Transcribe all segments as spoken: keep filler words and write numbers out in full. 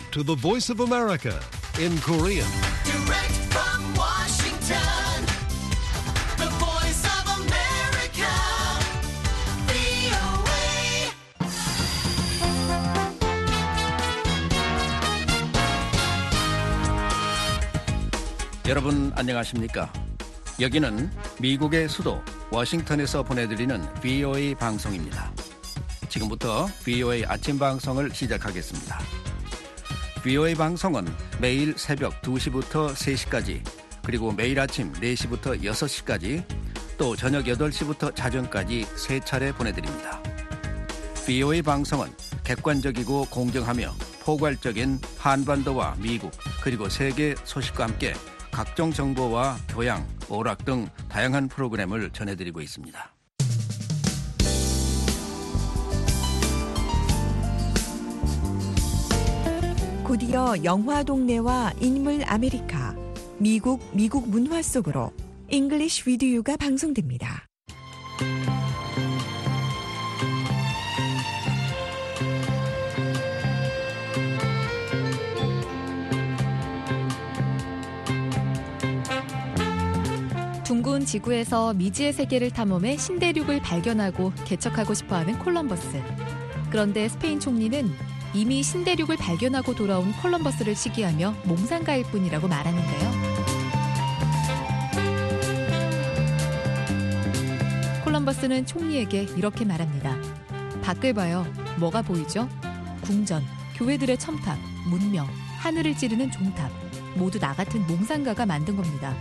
to the Voice of America in Korean. Direct from Washington, the Voice of America, 브이오에이. 여러분 안녕하십니까? 여기는 미국의 수도 워싱턴에서 보내드리는 브이오에이 방송입니다. 지금부터 브이오에이 아침 방송을 시작하겠습니다. 브이오에이 방송은 매일 새벽 두 시부터 세 시까지, 그리고 매일 아침 네 시부터 여섯 시까지, 또 저녁 여덟 시부터 자정까지 세 차례 보내드립니다. 브이오에이 방송은 객관적이고 공정하며 포괄적인 한반도와 미국 그리고 세계 소식과 함께 각종 정보와 교양, 오락 등 다양한 프로그램을 전해드리고 있습니다. 곧이어 영화 동네와 인물 아메리카, 미국 미국 문화 속으로 English with You가 방송됩니다. 둥근 지구에서 미지의 세계를 탐험해 신대륙을 발견하고 개척하고 싶어하는 콜럼버스. 그런데 스페인 총리는 이미 신대륙을 발견하고 돌아온 콜럼버스를 시기하며 몽상가일 뿐이라고 말하는데요. 콜럼버스는 총리에게 이렇게 말합니다. 밖을 봐요. 뭐가 보이죠? 궁전, 교회들의 첨탑, 문명, 하늘을 찌르는 종탑. 모두 나 같은 몽상가가 만든 겁니다.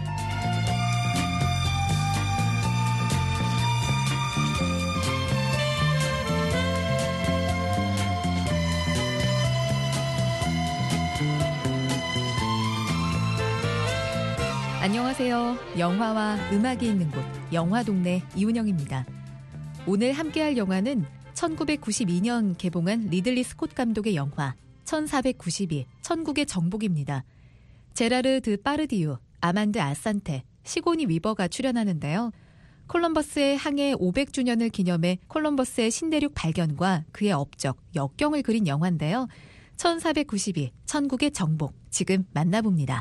안녕하세요. 영화와 음악이 있는 곳, 영화동네 이은영입니다. 오늘 함께할 영화는 천구백구십이 년 개봉한 리들리 스콧 감독의 영화 천사백구십이, 천국의 정복입니다. 제라르 드 파르디유, 아만드 아산테, 시고니 위버가 출연하는데요. 콜럼버스의 항해 오백 주년을 기념해 콜럼버스의 신대륙 발견과 그의 업적, 역경을 그린 영화인데요. 천사백구십이, 천국의 정복, 지금 만나봅니다.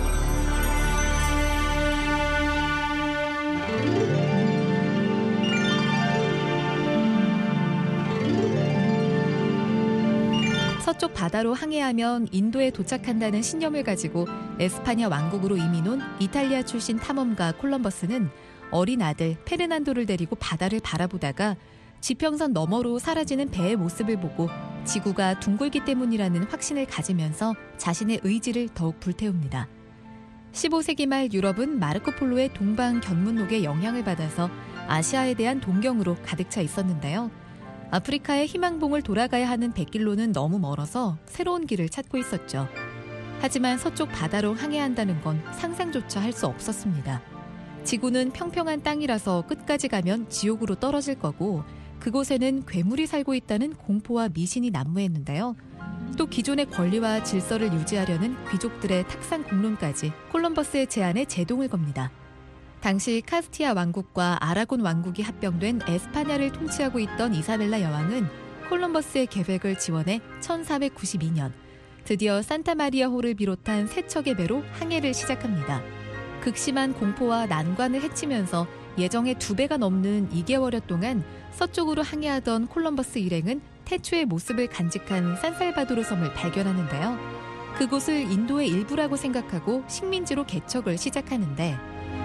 서쪽 바다로 항해하면 인도에 도착한다는 신념을 가지고 에스파냐 왕국으로 이민 온 이탈리아 출신 탐험가 콜럼버스는 어린 아들 페르난도를 데리고 바다를 바라보다가 지평선 너머로 사라지는 배의 모습을 보고 지구가 둥글기 때문이라는 확신을 가지면서 자신의 의지를 더욱 불태웁니다. 십오 세기 말 유럽은 마르코폴로의 동방 견문록의 영향을 받아서 아시아에 대한 동경으로 가득 차 있었는데요. 아프리카의 희망봉을 돌아가야 하는 백길로는 너무 멀어서 새로운 길을 찾고 있었죠. 하지만 서쪽 바다로 항해한다는 건 상상조차 할 수 없었습니다. 지구는 평평한 땅이라서 끝까지 가면 지옥으로 떨어질 거고, 그곳에는 괴물이 살고 있다는 공포와 미신이 난무했는데요. 또 기존의 권리와 질서를 유지하려는 귀족들의 탁상 공론까지 콜럼버스의 제안에 제동을 겁니다. 당시 카스티아 왕국과 아라곤 왕국이 합병된 에스파냐를 통치하고 있던 이사벨라 여왕은 콜럼버스의 계획을 지원해 천사백구십이 년 드디어 산타마리아호를 비롯한 세 척의 배로 항해를 시작합니다. 극심한 공포와 난관을 헤치면서 예정의 두 배가 넘는 이 개월여 동안 서쪽으로 항해하던 콜럼버스 일행은 태초의 모습을 간직한 산살바도르 섬을 발견하는데요. 그곳을 인도의 일부라고 생각하고 식민지로 개척을 시작하는데,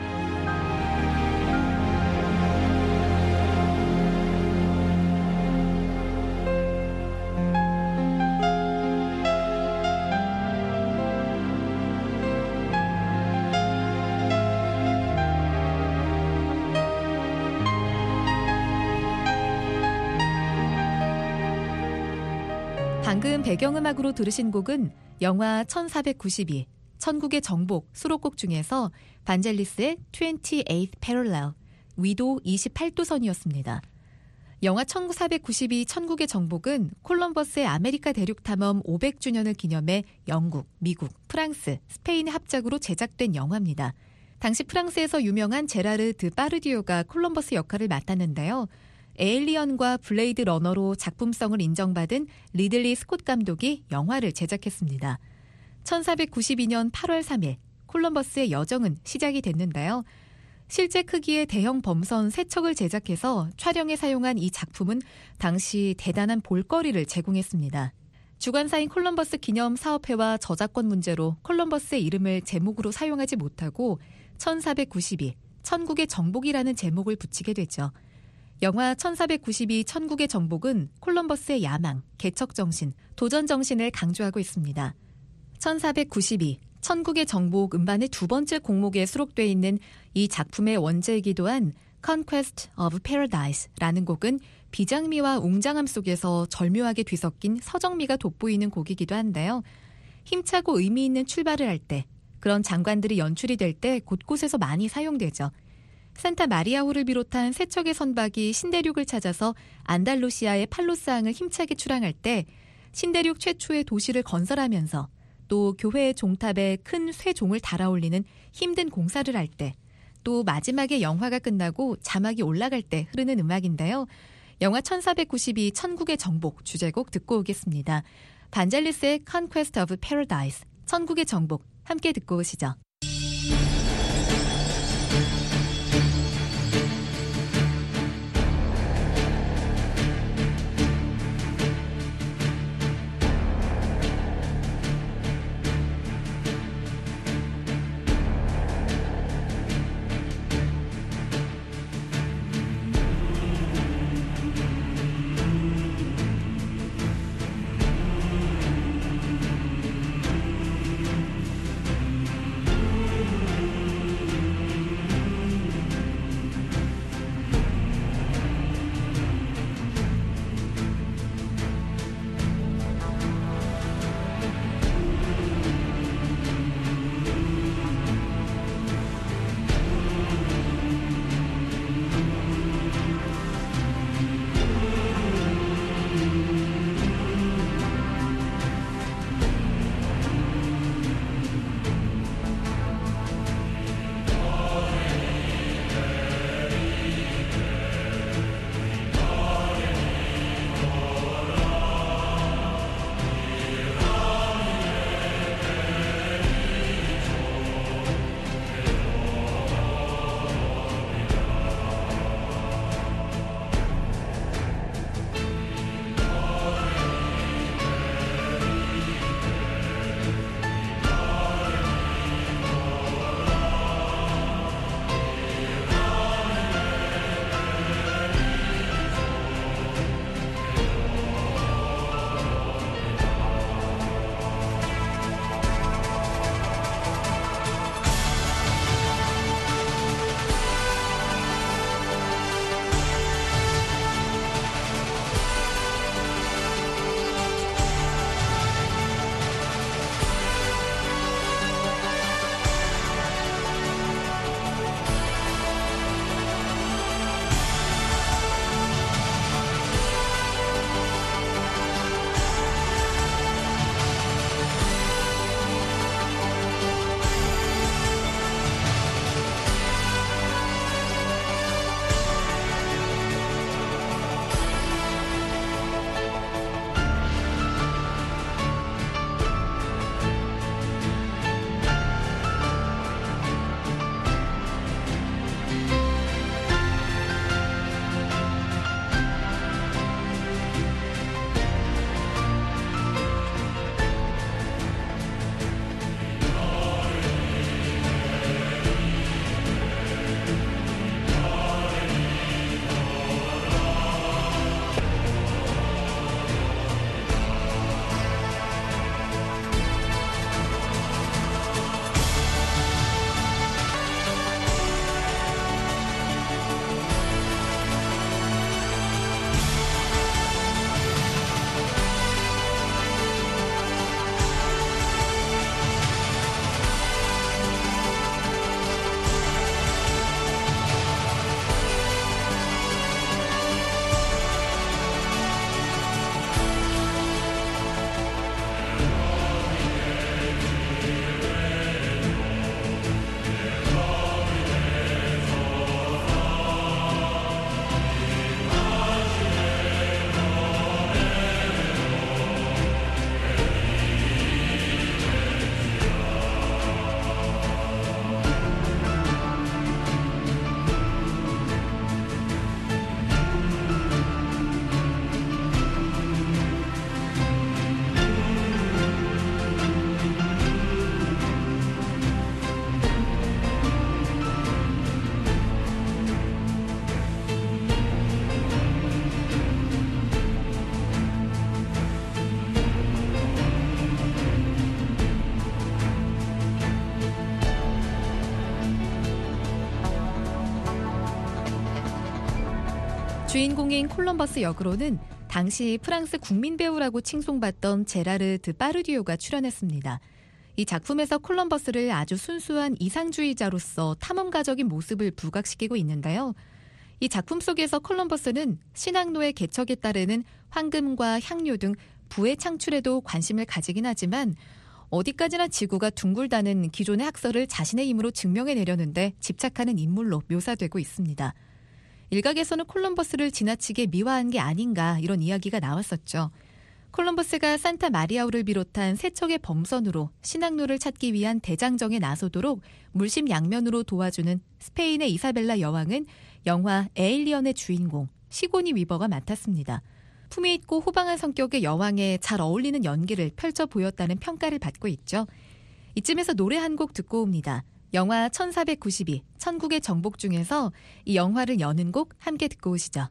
방금 배경음악으로 들으신 곡은 영화 천사백구십이, 천국의 정복 수록곡 중에서 반젤리스의 이십팔 Parallel, 위도 이십팔 도선이었습니다. 영화 천사백구십이 천국의 정복은 콜럼버스의 아메리카 대륙 탐험 오백 주년을 기념해 영국, 미국, 프랑스, 스페인의 합작으로 제작된 영화입니다. 당시 프랑스에서 유명한 제라르 드 파르디유가 콜럼버스 역할을 맡았는데요. 에일리언과 블레이드 러너로 작품성을 인정받은 리들리 스콧 감독이 영화를 제작했습니다. 천사백구십이 년 팔월 삼일 콜럼버스의 여정은 시작이 됐는데요. 실제 크기의 대형 범선 세 척을 제작해서 촬영에 사용한 이 작품은 당시 대단한 볼거리를 제공했습니다. 주관사인 콜럼버스 기념사업회와 저작권 문제로 콜럼버스의 이름을 제목으로 사용하지 못하고 천사백구십이, 천국의 정복이라는 제목을 붙이게 되죠. 영화 천사백구십이 천국의 정복은 콜럼버스의 야망, 개척정신, 도전정신을 강조하고 있습니다. 천사백구십이, 천국의 정복 음반의 두 번째 곡목에 수록되어 있는 이 작품의 원제이기도 한 Conquest of Paradise라는 곡은 비장미와 웅장함 속에서 절묘하게 뒤섞인 서정미가 돋보이는 곡이기도 한데요. 힘차고 의미 있는 출발을 할 때, 그런 장관들이 연출이 될 때 곳곳에서 많이 사용되죠. 산타 마리아호를 비롯한 세 척의 선박이 신대륙을 찾아서 안달루시아의 팔로스항을 힘차게 출항할 때 신대륙 최초의 도시를 건설하면서 또 교회의 종탑에 큰 쇠종을 달아올리는 힘든 공사를 할 때, 또 마지막에 영화가 끝나고 자막이 올라갈 때 흐르는 음악인데요. 영화 천사백구십이 천국의 정복 주제곡 듣고 오겠습니다. 반젤리스의 Conquest of Paradise, 천국의 정복 함께 듣고 오시죠. 주인공인 콜럼버스 역으로는 당시 프랑스 국민 배우라고 칭송받던 제라르 드 파르디오가 출연했습니다. 이 작품에서 콜럼버스를 아주 순수한 이상주의자로서 탐험가적인 모습을 부각시키고 있는데요. 이 작품 속에서 콜럼버스는 신항로의 개척에 따르는 황금과 향료 등 부의 창출에도 관심을 가지긴 하지만 어디까지나 지구가 둥글다는 기존의 학설을 자신의 힘으로 증명해내려는데 집착하는 인물로 묘사되고 있습니다. 일각에서는 콜럼버스를 지나치게 미화한 게 아닌가 이런 이야기가 나왔었죠. 콜럼버스가 산타 마리아우를 비롯한 세 척의 범선으로 신항로를 찾기 위한 대장정에 나서도록 물심양면으로 도와주는 스페인의 이사벨라 여왕은 영화 에일리언의 주인공 시고니 위버가 맡았습니다. 품위 있고 호방한 성격의 여왕에 잘 어울리는 연기를 펼쳐 보였다는 평가를 받고 있죠. 이쯤에서 노래 한 곡 듣고 옵니다. 영화 천사백구십이, 천국의 정복 중에서 이 영화를 여는 곡 함께 듣고 오시죠.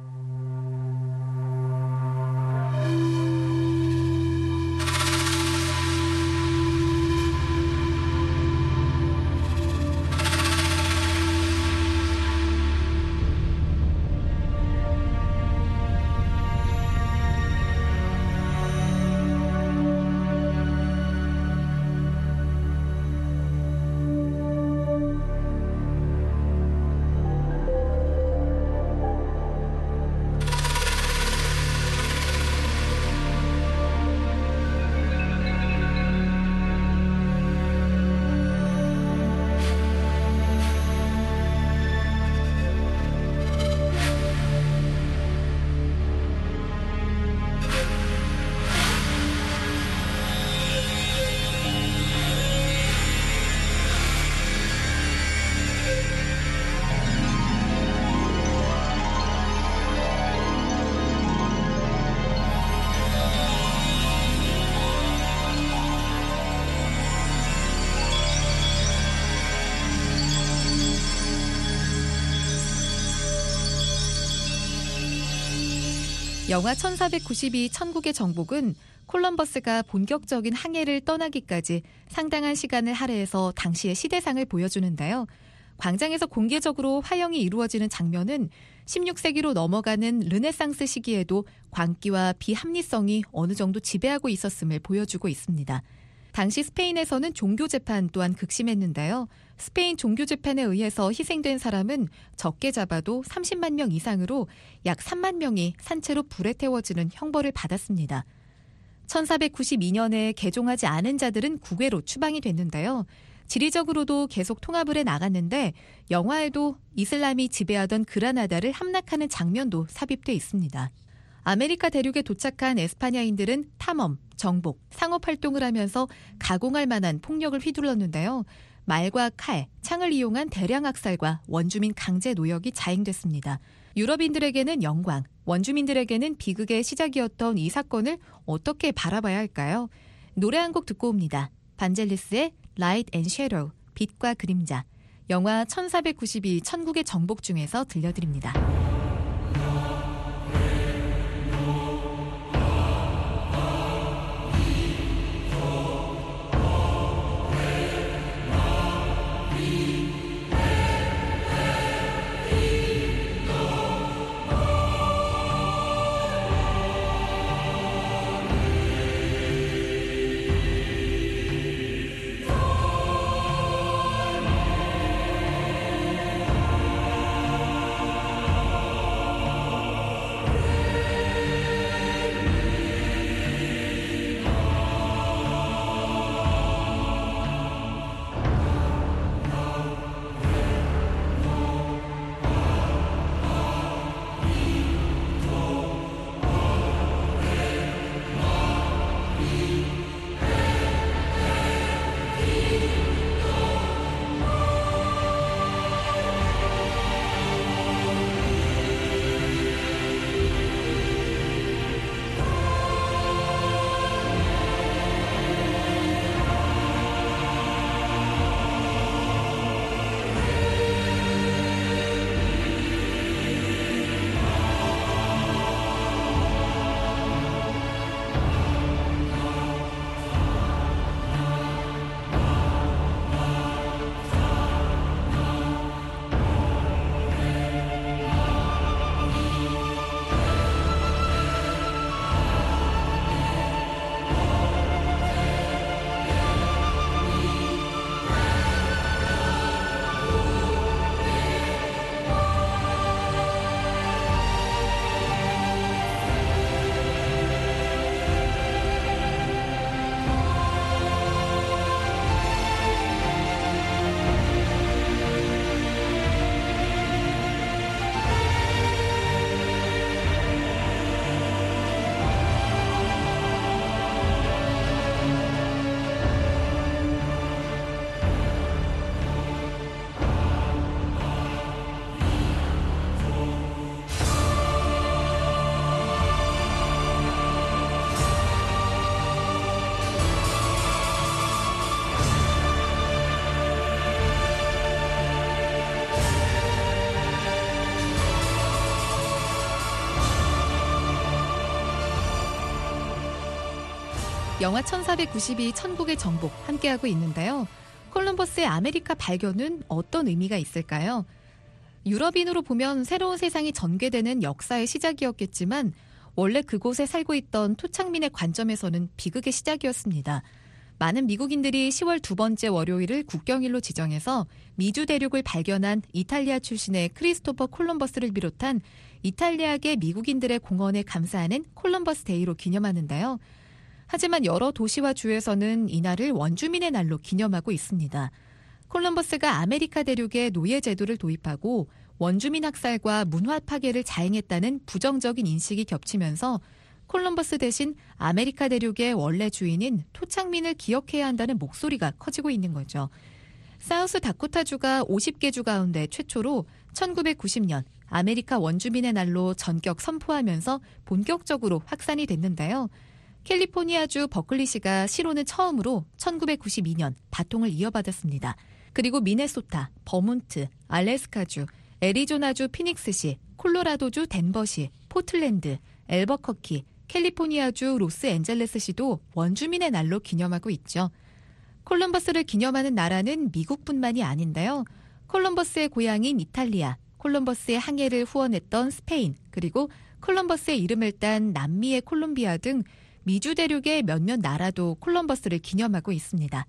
영화 천사백구십이 천국의 정복은 콜럼버스가 본격적인 항해를 떠나기까지 상당한 시간을 할애해서 당시의 시대상을 보여주는데요. 광장에서 공개적으로 화형이 이루어지는 장면은 십육 세기로 넘어가는 르네상스 시기에도 광기와 비합리성이 어느 정도 지배하고 있었음을 보여주고 있습니다. 당시 스페인에서는 종교재판 또한 극심했는데요. 스페인 종교재판에 의해서 희생된 사람은 적게 잡아도 삼십만 명 이상으로 약 삼만 명이 산채로 불에 태워지는 형벌을 받았습니다. 천사백구십이 년에 개종하지 않은 자들은 국외로 추방이 됐는데요. 지리적으로도 계속 통합을 해 나갔는데 영화에도 이슬람이 지배하던 그라나다를 함락하는 장면도 삽입돼 있습니다. 아메리카 대륙에 도착한 에스파냐인들은 탐험, 정복, 상업활동을 하면서 가공할 만한 폭력을 휘둘렀는데요. 말과 칼, 창을 이용한 대량 학살과 원주민 강제 노역이 자행됐습니다. 유럽인들에게는 영광, 원주민들에게는 비극의 시작이었던 이 사건을 어떻게 바라봐야 할까요? 노래 한 곡 듣고 옵니다. 반젤리스의 Light and Shadow, 빛과 그림자, 영화 천사백구십이 천국의 정복 중에서 들려드립니다. 영화 천사백구십이 천국의 정복 함께하고 있는데요. 콜럼버스의 아메리카 발견은 어떤 의미가 있을까요? 유럽인으로 보면 새로운 세상이 전개되는 역사의 시작이었겠지만 원래 그곳에 살고 있던 토착민의 관점에서는 비극의 시작이었습니다. 많은 미국인들이 시월 두 번째 월요일을 국경일로 지정해서 미주 대륙을 발견한 이탈리아 출신의 크리스토퍼 콜럼버스를 비롯한 이탈리아계 미국인들의 공헌에 감사하는 콜럼버스 데이로 기념하는데요. 하지만 여러 도시와 주에서는 이날을 원주민의 날로 기념하고 있습니다. 콜럼버스가 아메리카 대륙에 노예 제도를 도입하고 원주민 학살과 문화 파괴를 자행했다는 부정적인 인식이 겹치면서 콜럼버스 대신 아메리카 대륙의 원래 주인인 토착민을 기억해야 한다는 목소리가 커지고 있는 거죠. 사우스 다코타주가 오십 개 주 가운데 최초로 천구백구십 년 아메리카 원주민의 날로 전격 선포하면서 본격적으로 확산이 됐는데요. 캘리포니아주 버클리시가 시로는 처음으로 천구백구십이 년 바통을 이어받았습니다. 그리고 미네소타, 버몬트, 알래스카주, 애리조나주 피닉스시, 콜로라도주 덴버시, 포틀랜드, 엘버커키, 캘리포니아주 로스앤젤레스시도 원주민의 날로 기념하고 있죠. 콜럼버스를 기념하는 나라는 미국뿐만이 아닌데요. 콜럼버스의 고향인 이탈리아, 콜럼버스의 항해를 후원했던 스페인, 그리고 콜럼버스의 이름을 딴 남미의 콜롬비아 등 미주 대륙의 몇몇 나라도 콜럼버스를 기념하고 있습니다.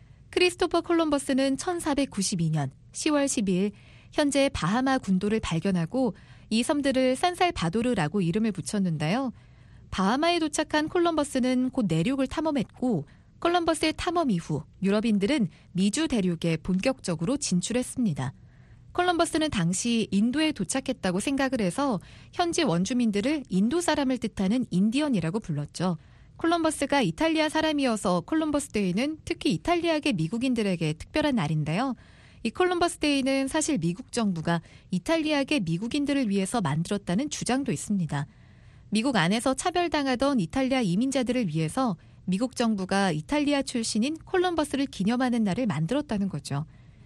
크리스토퍼 콜럼버스는 천사백구십이 년 시월 십이일 현재 바하마 군도를 발견하고 이 섬들을 산살바도르라고 이름을 붙였는데요. 바하마에 도착한 콜럼버스는 곧 내륙을 탐험했고 콜럼버스의 탐험 이후 유럽인들은 미주 대륙에 본격적으로 진출했습니다. 콜럼버스는 당시 인도에 도착했다고 생각을 해서 현지 원주민들을 인도 사람을 뜻하는 인디언이라고 불렀죠. 콜럼버스가 이탈리아 사람이어서 콜럼버스 데이는 특히 이탈리아계 미국인들에게 특별한 날인데요. 이 콜럼버스 데이는 사실 미국 정부가 이탈리아계 미국인들을 위해서 만들었다는 주장도 있습니다. 미국 안에서 차별당하던 이탈리아 이민자들을 위해서 미국 정부가 이탈리아 출신인 콜럼버스를 기념하는 날을 만들었다는 거죠.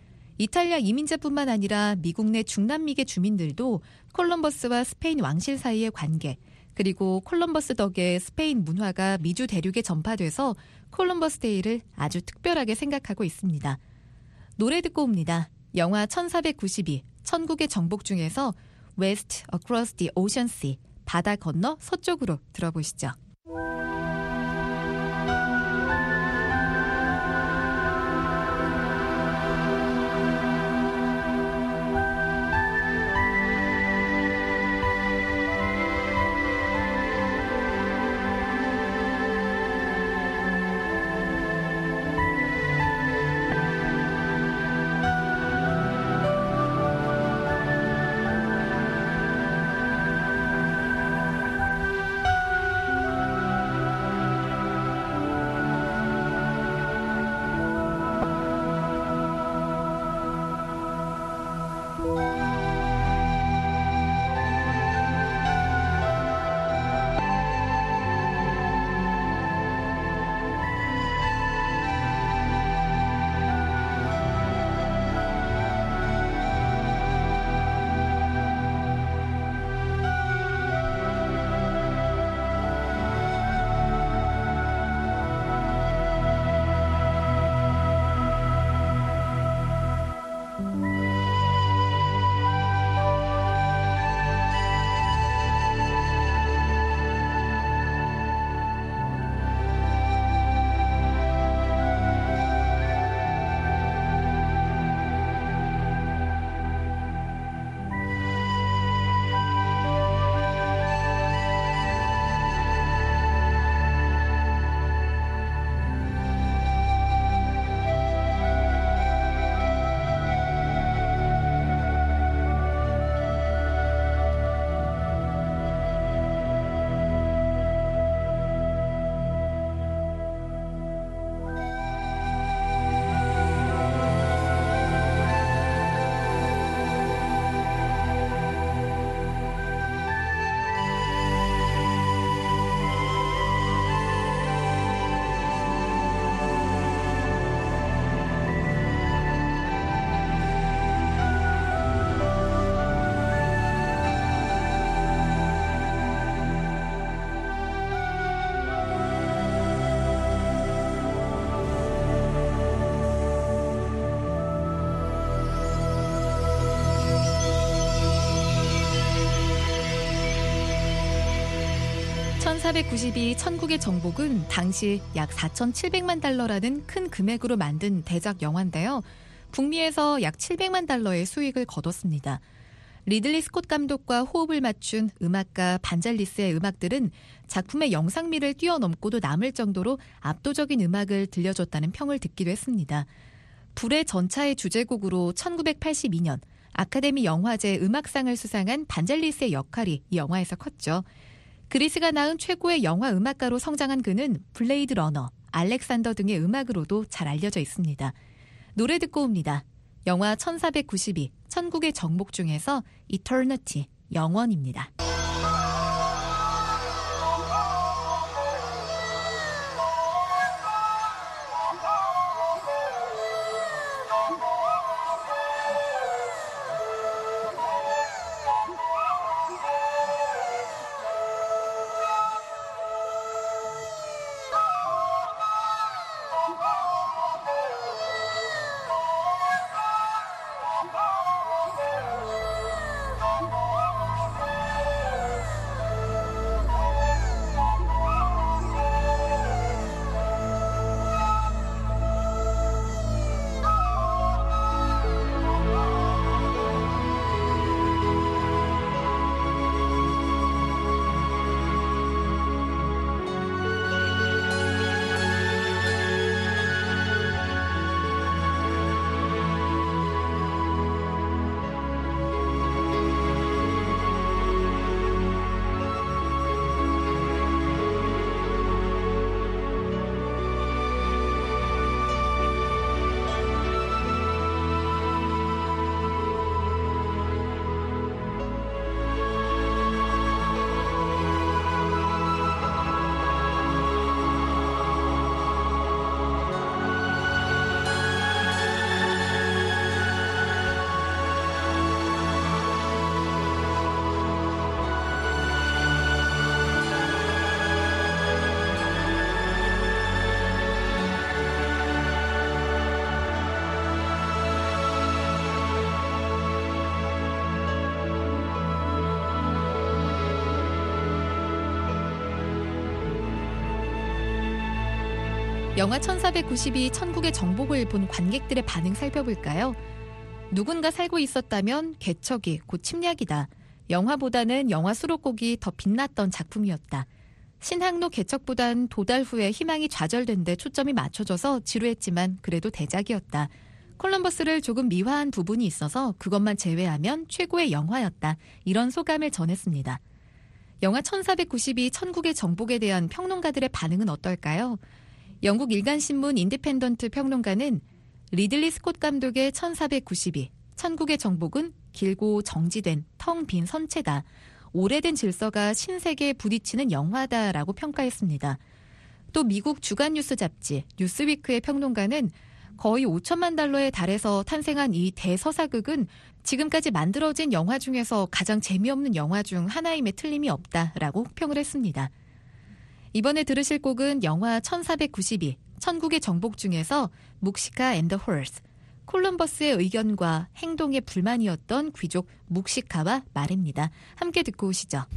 이탈리아 이민자뿐만 아니라 미국 내 중남미계 주민들도 콜럼버스와 스페인 왕실 사이의 관계, 그리고 콜럼버스 덕에 스페인 문화가 미주 대륙에 전파돼서 콜럼버스 데이를 아주 특별하게 생각하고 있습니다. 노래 듣고 옵니다. 영화 천사백구십이 천국의 정복 중에서 West Across the Ocean Sea, 바다 건너 서쪽으로 들어보시죠. 천사백구십이 천국의 정복은 당시 약 사천칠백만 달러라는 큰 금액으로 만든 대작 영화인데요. 북미에서 약 칠백만 달러의 수익을 거뒀습니다. 리들리 스콧 감독과 호흡을 맞춘 음악가 반잘리스의 음악들은 작품의 영상미를 뛰어넘고도 남을 정도로 압도적인 음악을 들려줬다는 평을 듣기도 했습니다. 불의 전차의 주제곡으로 천구백팔십이 년 아카데미 영화제 음악상을 수상한 반잘리스의 역할이 이 영화에서 컸죠. 그리스가 낳은 최고의 영화 음악가로 성장한 그는 블레이드 러너, 알렉산더 등의 음악으로도 잘 알려져 있습니다. 노래 듣고 옵니다. 영화 천사백구십이, 천국의 정복 중에서 Eternity, 영원입니다. 영화 천사백구십이 천국의 정복을 본 관객들의 반응 살펴볼까요? 누군가 살고 있었다면 개척이 곧 침략이다. 영화보다는 영화 수록곡이 더 빛났던 작품이었다. 신항로 개척보단 도달 후에 희망이 좌절된 데 초점이 맞춰져서 지루했지만 그래도 대작이었다. 콜럼버스를 조금 미화한 부분이 있어서 그것만 제외하면 최고의 영화였다. 이런 소감을 전했습니다. 영화 천사백구십이 천국의 정복에 대한 평론가들의 반응은 어떨까요? 영국 일간신문 인디펜던트 평론가는 리들리 스콧 감독의 천사백구십이, 천국의 정복은 길고 정지된 텅 빈 선체다. 오래된 질서가 신세계에 부딪히는 영화다라고 평가했습니다. 또 미국 주간 뉴스 잡지 뉴스위크의 평론가는 거의 오천만 달러에 달해서 탄생한 이 대서사극은 지금까지 만들어진 영화 중에서 가장 재미없는 영화 중 하나임에 틀림이 없다라고 혹평을 했습니다. 이번에 들으실 곡은 영화 천사백구십이, 천국의 정복 중에서 묵시카 앤 더 홀스, 콜럼버스의 의견과 행동에 불만이었던 귀족 묵시카와 말입니다. 함께 듣고 오시죠.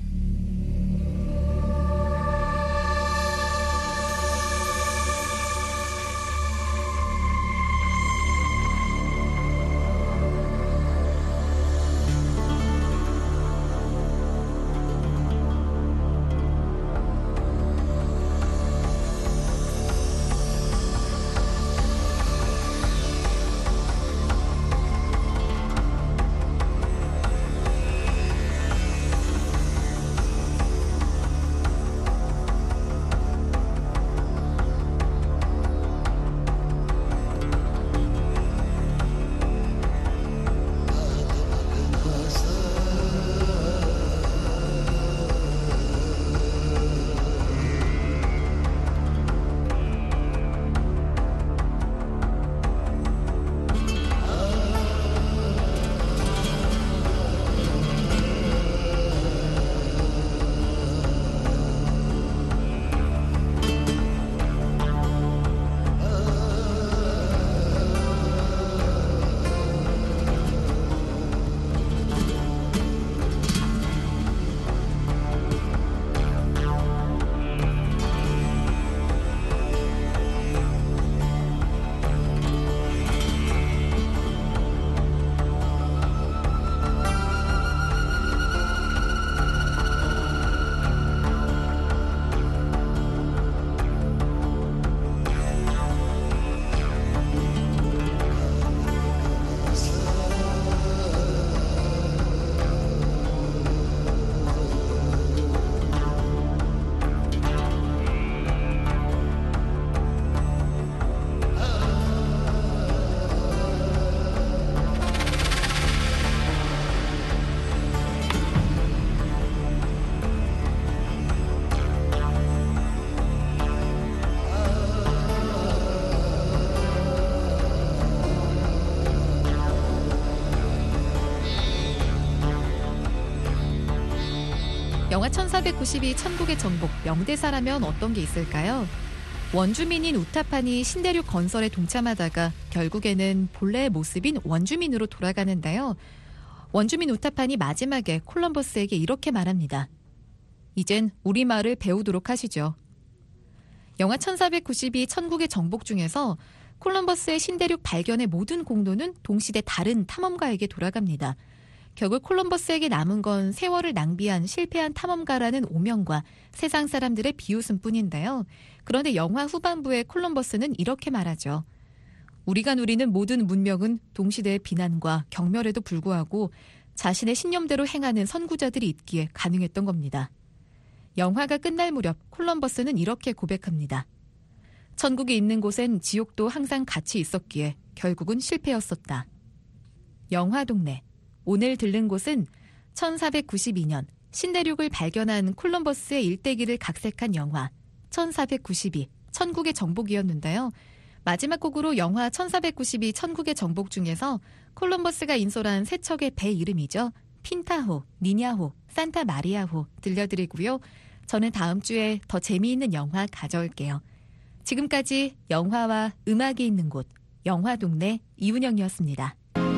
영화 천사백구십이 천국의 정복, 명대사라면 어떤 게 있을까요? 원주민인 우타판이 신대륙 건설에 동참하다가 결국에는 본래의 모습인 원주민으로 돌아가는데요. 원주민 우타판이 마지막에 콜럼버스에게 이렇게 말합니다. 이젠 우리말을 배우도록 하시죠. 영화 천사백구십이 천국의 정복 중에서 콜럼버스의 신대륙 발견의 모든 공로는 동시대 다른 탐험가에게 돌아갑니다. 결국 콜럼버스에게 남은 건 세월을 낭비한 실패한 탐험가라는 오명과 세상 사람들의 비웃음뿐인데요. 그런데 영화 후반부에 콜럼버스는 이렇게 말하죠. 우리가 누리는 모든 문명은 동시대의 비난과 경멸에도 불구하고 자신의 신념대로 행하는 선구자들이 있기에 가능했던 겁니다. 영화가 끝날 무렵 콜럼버스는 이렇게 고백합니다. 천국이 있는 곳엔 지옥도 항상 같이 있었기에 결국은 실패였었다. 영화 동네. 오늘 들른 곳은 천사백구십이 년 신대륙을 발견한 콜럼버스의 일대기를 각색한 영화 천사백구십이 천국의 정복이었는데요. 마지막 곡으로 영화 천사백구십이 천국의 정복 중에서 콜럼버스가 인솔한 세 척의 배 이름이죠. 핀타호, 니냐호, 산타 마리아호 들려드리고요. 저는 다음 주에 더 재미있는 영화 가져올게요. 지금까지 영화와 음악이 있는 곳 영화동네 이운영이었습니다.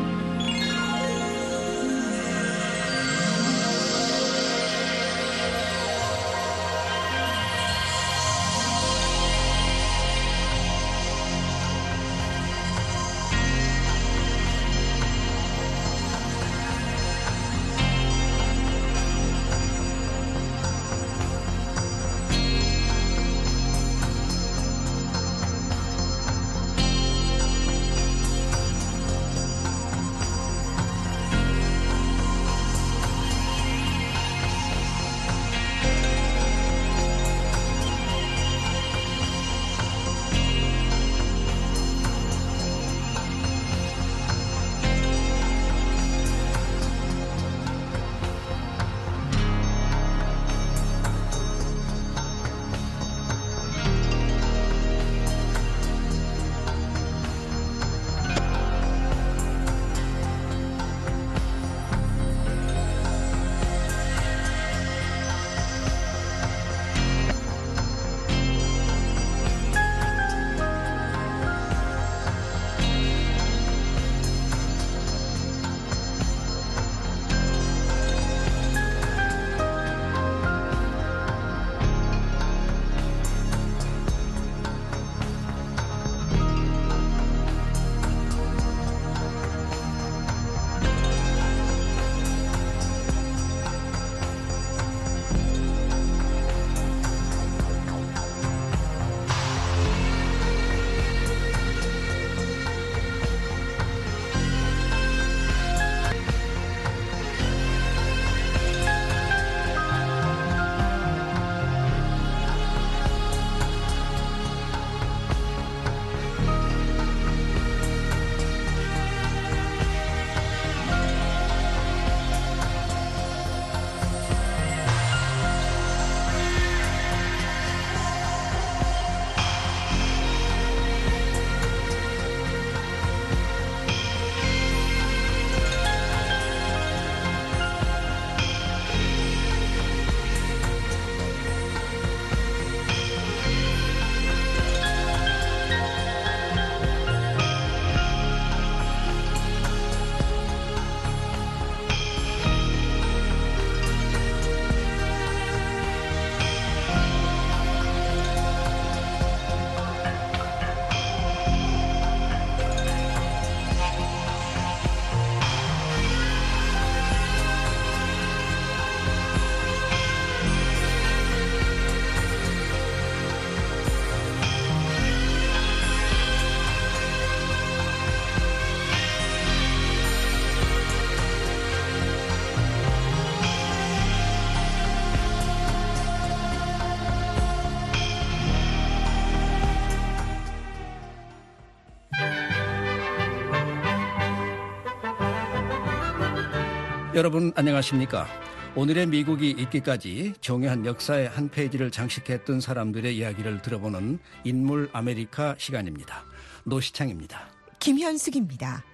여러분 안녕하십니까? 오늘의 미국이 있기까지 중요한 역사의 한 페이지를 장식했던 사람들의 이야기를 들어보는 인물 아메리카 시간입니다. 노시창입니다. 김현숙입니다.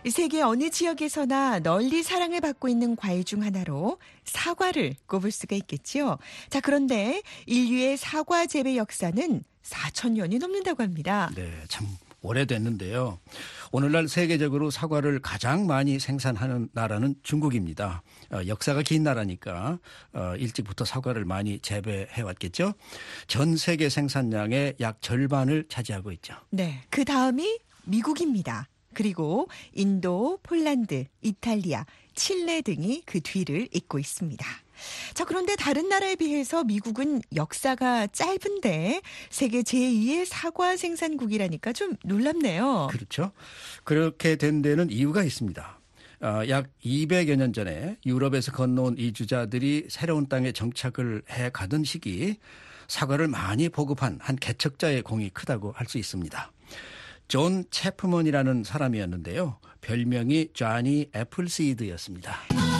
세계 어느 지역에서나 널리 사랑을 받고 있는 과일 중 하나로 사과를 꼽을 수가 있겠지요. 자, 그런데 인류의 사과 재배 역사는 사천 년이 넘는다고 합니다. 네, 참 오래됐는데요. 오늘날 세계적으로 사과를 가장 많이 생산하는 나라는 중국입니다. 어, 역사가 긴 나라니까 어, 일찍부터 사과를 많이 재배해왔겠죠. 전 세계 생산량의 약 절반을 차지하고 있죠. 네, 그 다음이 미국입니다. 그리고 인도, 폴란드, 이탈리아, 칠레 등이 그 뒤를 잇고 있습니다. 자, 그런데 다른 나라에 비해서 미국은 역사가 짧은데 세계 제이의 사과 생산국이라니까 좀 놀랍네요. 그렇죠. 그렇게 된 데는 이유가 있습니다. 어, 약 이백여 년 전에 유럽에서 건너온 이주자들이 새로운 땅에 정착을 해 가던 시기 사과를 많이 보급한 한 개척자의 공이 크다고 할 수 있습니다. 존 체프먼이라는 사람이었는데요. 별명이 쟈니 애플시드였습니다.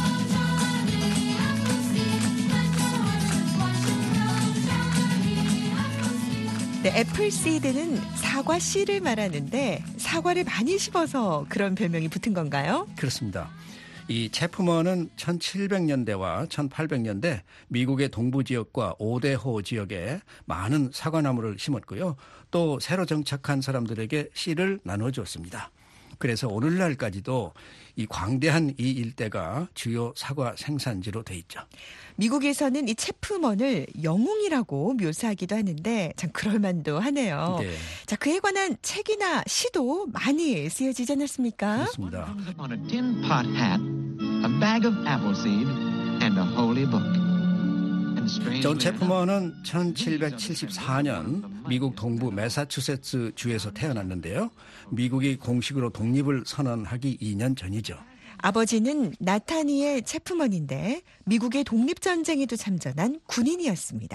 네, 애플시드는 사과 씨를 말하는데 사과를 많이 씹어서 그런 별명이 붙은 건가요? 그렇습니다. 이 체프먼은 천칠백 년대와 천팔백 년대 미국의 동부 지역과 오대호 지역에 많은 사과나무를 심었고요. 또 새로 정착한 사람들에게 씨를 나눠줬습니다. 그래서 오늘날까지도 이 광대한 이 일대가 주요 사과 생산지로 돼 있죠. 미국에서는 이 체프먼을 영웅이라고 묘사하기도 하는데 참 그럴만도 하네요. 네. 자, 그에 관한 책이나 시도 많이 쓰여지지 않았습니까? 그렇습니다. Comes upon a tin pot hat, a bag of apple seed, and a holy book. And strangely 존 enough, 체프먼은 천칠백칠십사 년 미국 동부 매사추세츠 주에서 태어났는데요. 미국이 공식으로 독립을 선언하기 이 년 전이죠. 아버지는 나타니엘 체프먼인데 미국의 독립전쟁에도 참전한 군인이었습니다.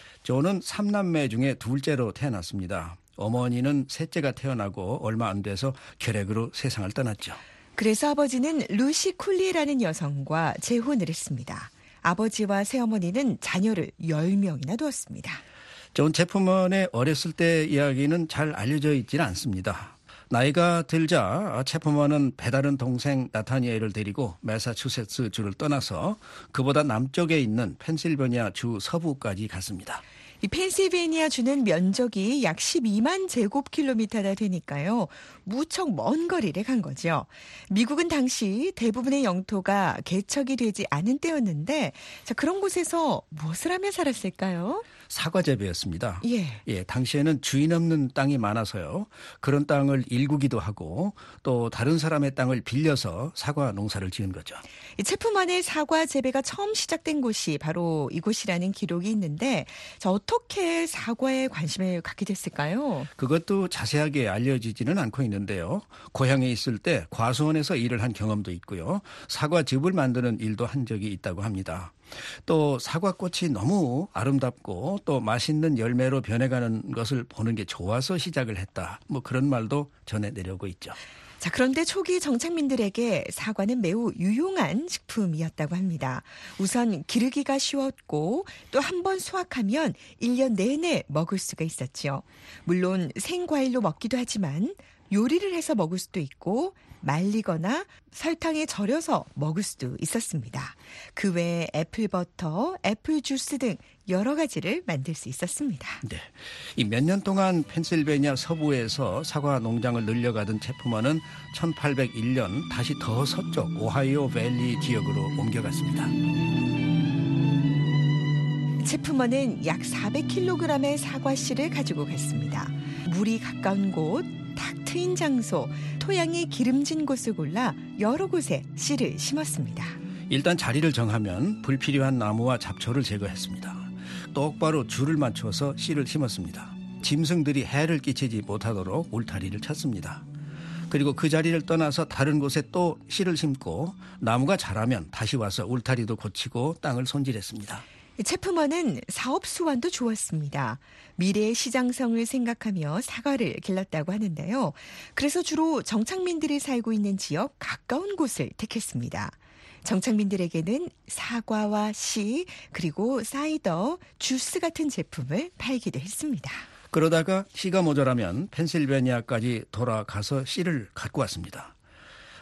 존은 삼남매 중에 둘째로 태어났습니다. 어머니는 셋째가 태어나고 얼마 안 돼서 결핵으로 세상을 떠났죠. 그래서 아버지는 루시 쿨리라는 여성과 재혼을 했습니다. 아버지와 새어머니는 자녀를 열 명이나 두었습니다. 존 체프먼의 어렸을 때 이야기는 잘 알려져 있지는 않습니다. 나이가 들자 체프먼은 배다른 동생 나타니엘을 데리고 매사추세츠 주를 떠나서 그보다 남쪽에 있는 펜실베니아 주 서부까지 갔습니다. 이 펜실베니아 주는 면적이 약 십이만 제곱킬로미터나 되니까요. 무척 먼 거리를 간 거죠. 미국은 당시 대부분의 영토가 개척이 되지 않은 때였는데 자, 그런 곳에서 무엇을 하며 살았을까요? 사과 재배였습니다. 예. 예, 당시에는 주인 없는 땅이 많아서요. 그런 땅을 일구기도 하고 또 다른 사람의 땅을 빌려서 사과 농사를 지은 거죠. 이 체프먼의 사과 재배가 처음 시작된 곳이 바로 이곳이라는 기록이 있는데 자, 어떻게 사과에 관심을 갖게 됐을까요? 그것도 자세하게 알려지지는 않고 있는데요. 고향에 있을 때 과수원에서 일을 한 경험도 있고요. 사과즙을 만드는 일도 한 적이 있다고 합니다. 또 사과꽃이 너무 아름답고 또 맛있는 열매로 변해가는 것을 보는 게 좋아서 시작을 했다. 뭐 그런 말도 전해 내려오고 있죠. 자, 그런데 초기 정착민들에게 사과는 매우 유용한 식품이었다고 합니다. 우선 기르기가 쉬웠고 또 한 번 수확하면 일 년 내내 먹을 수가 있었죠. 물론 생과일로 먹기도 하지만 요리를 해서 먹을 수도 있고 말리거나 설탕에 절여서 먹을 수도 있었습니다. 그 외에 애플버터, 애플주스 등 여러 가지를 만들 수 있었습니다. 네, 이 몇 년 동안 펜실베니아 서부에서 사과 농장을 늘려가던 체프먼은 천팔백일 년 다시 더 서쪽 오하이오 밸리 지역으로 옮겨갔습니다. 체프먼은 약 사백 킬로그램의 사과 씨를 가지고 갔습니다. 물이 가까운 곳, 탁 트인 장소, 토양이 기름진 곳을 골라 여러 곳에 씨를 심었습니다. 일단 자리를 정하면 불필요한 나무와 잡초를 제거했습니다. 똑바로 줄을 맞춰서 씨를 심었습니다. 짐승들이 해를 끼치지 못하도록 울타리를 쳤습니다. 그리고 그 자리를 떠나서 다른 곳에 또 씨를 심고 나무가 자라면 다시 와서 울타리도 고치고 땅을 손질했습니다. 체프먼은 사업 수완도 좋았습니다. 미래의 시장성을 생각하며 사과를 길렀다고 하는데요. 그래서 주로 정착민들이 살고 있는 지역 가까운 곳을 택했습니다. 정착민들에게는 사과와 씨, 그리고 사이더, 주스 같은 제품을 팔기도 했습니다. 그러다가 씨가 모자라면 펜실베니아까지 돌아가서 씨를 갖고 왔습니다.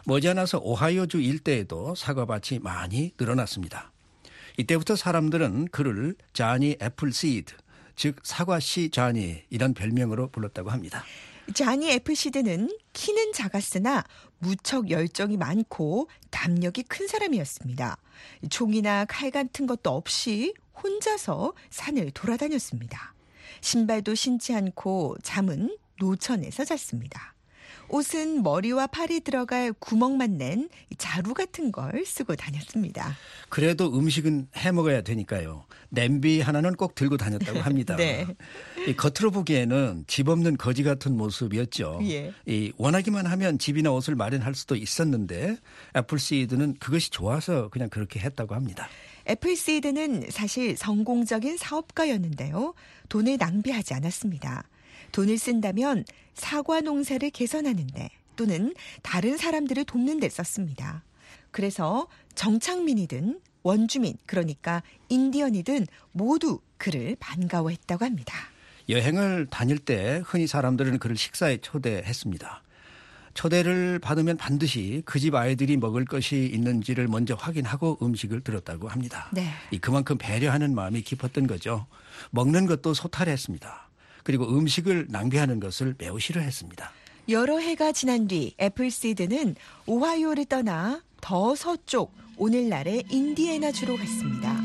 머지않아서 오하이오주 일대에도 사과밭이 많이 늘어났습니다. 이때부터 사람들은 그를 자니 애플시드, 즉 사과씨 자니 이런 별명으로 불렀다고 합니다. 자니 애플시드는 키는 작았으나 무척 열정이 많고 담력이 큰 사람이었습니다. 총이나 칼 같은 것도 없이 혼자서 산을 돌아다녔습니다. 신발도 신지 않고 잠은 노천에서 잤습니다. 옷은 머리와 팔이 들어갈 구멍만 낸 자루 같은 걸 쓰고 다녔습니다. 그래도 음식은 해 먹어야 되니까요. 냄비 하나는 꼭 들고 다녔다고 합니다. 네. 이 겉으로 보기에는 집 없는 거지 같은 모습이었죠. 예. 이 원하기만 하면 집이나 옷을 마련할 수도 있었는데 애플시드는 그것이 좋아서 그냥 그렇게 했다고 합니다. 애플시드는 사실 성공적인 사업가였는데요. 돈을 낭비하지 않았습니다. 돈을 쓴다면 사과 농사를 개선하는데 또는 다른 사람들을 돕는 데 썼습니다. 그래서 정착민이든 원주민, 그러니까 인디언이든 모두 그를 반가워했다고 합니다. 여행을 다닐 때 흔히 사람들은 그를 식사에 초대했습니다. 초대를 받으면 반드시 그 집 아이들이 먹을 것이 있는지를 먼저 확인하고 음식을 들었다고 합니다. 네. 이 그만큼 배려하는 마음이 깊었던 거죠. 먹는 것도 소탈했습니다. 그리고 음식을 낭비하는 것을 매우 싫어했습니다. 여러 해가 지난 뒤 애플시드는 오하이오를 떠나 더 서쪽 오늘날의 인디애나주로 갔습니다.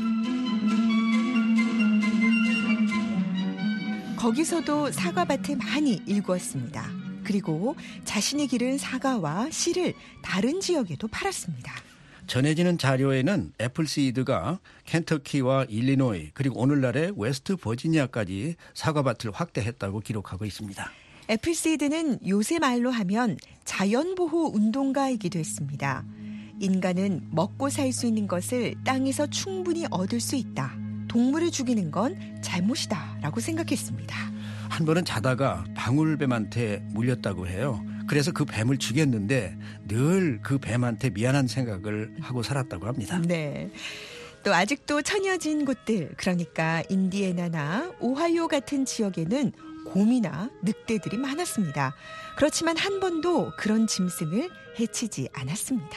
거기서도 사과밭을 많이 일구었습니다. 그리고 자신이 기른 사과와 씨를 다른 지역에도 팔았습니다. 전해지는 자료에는 애플시드가 켄터키와 일리노이 그리고 오늘날의 웨스트 버지니아까지 사과밭을 확대했다고 기록하고 있습니다. 애플시드는 요새 말로 하면 자연보호 운동가이기도 했습니다. 인간은 먹고 살 수 있는 것을 땅에서 충분히 얻을 수 있다. 동물을 죽이는 건 잘못이다 라고 생각했습니다. 한 번은 자다가 방울뱀한테 물렸다고 해요. 그래서 그 뱀을 죽였는데 늘 그 뱀한테 미안한 생각을 하고 살았다고 합니다. 네. 또 아직도 천여진 곳들, 그러니까 인디애나나 오하이오 같은 지역에는 곰이나 늑대들이 많았습니다. 그렇지만 한 번도 그런 짐승을 해치지 않았습니다.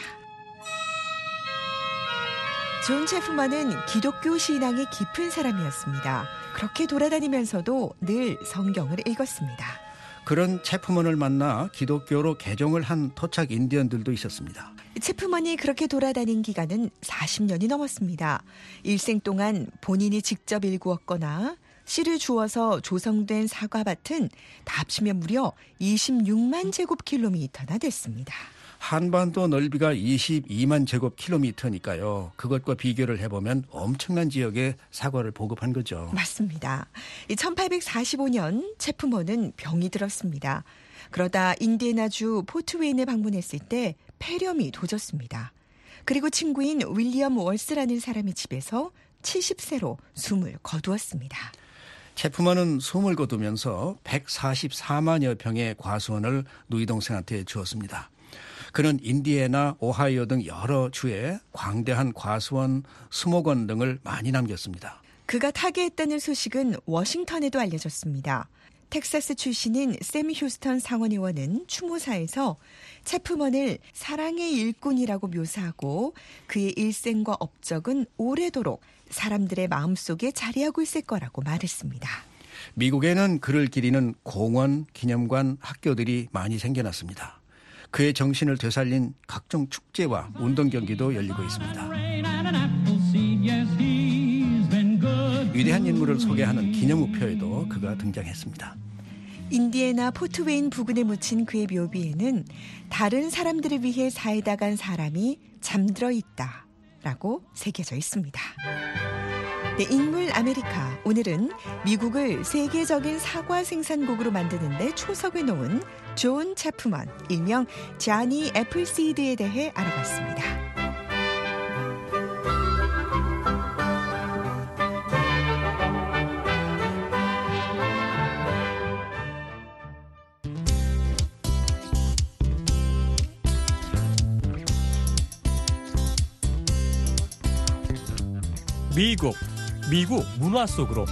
존 체프먼은 기독교 신앙이 깊은 사람이었습니다. 그렇게 돌아다니면서도 늘 성경을 읽었습니다. 그런 체프먼을 만나 기독교로 개종을 한 토착 인디언들도 있었습니다. 체프먼이 그렇게 돌아다닌 기간은 사십 년이 넘었습니다. 일생 동안 본인이 직접 일구었거나 씨를 주워서 조성된 사과밭은 다 합치면 무려 이십육만 제곱킬로미터나 됐습니다. 한반도 넓이가 이십이만 제곱킬로미터니까요. 그것과 비교를 해보면 엄청난 지역에 사과를 보급한 거죠. 맞습니다. 천팔백사십오 년 체프먼은 병이 들었습니다. 그러다 인디애나주 포트웨인을 방문했을 때 폐렴이 도졌습니다. 그리고 친구인 윌리엄 월스라는 사람의 집에서 칠십 세로 숨을 거두었습니다. 체프먼은 숨을 거두면서 백사십사만여 평의 과수원을 누이 동생한테 주었습니다. 그는 인디애나, 오하이오 등 여러 주에 광대한 과수원, 수목원 등을 많이 남겼습니다. 그가 타계했다는 소식은 워싱턴에도 알려졌습니다. 텍사스 출신인 샘 휴스턴 상원의원은 추모사에서 체프먼을 사랑의 일꾼이라고 묘사하고 그의 일생과 업적은 오래도록 사람들의 마음속에 자리하고 있을 거라고 말했습니다. 미국에는 그를 기리는 공원, 기념관, 학교들이 많이 생겨났습니다. 그의 정신을 되살린 각종 축제와 운동 경기도 열리고 있습니다. 위대한 인물을 소개하는 기념우표에도 그가 등장했습니다. 인디애나 포트웨인 부근에 묻힌 그의 묘비에는 다른 사람들을 위해 사이다 간 사람이 잠들어 있다라고 새겨져 있습니다. 네, 인물 아메리카. 오늘은 미국을 세계적인 사과 생산국으로 만드는 데 초석을 놓은 존 체프먼, 일명 자니 애플시드에 대해 알아봤습니다. 미국, 미국 문화 속으로.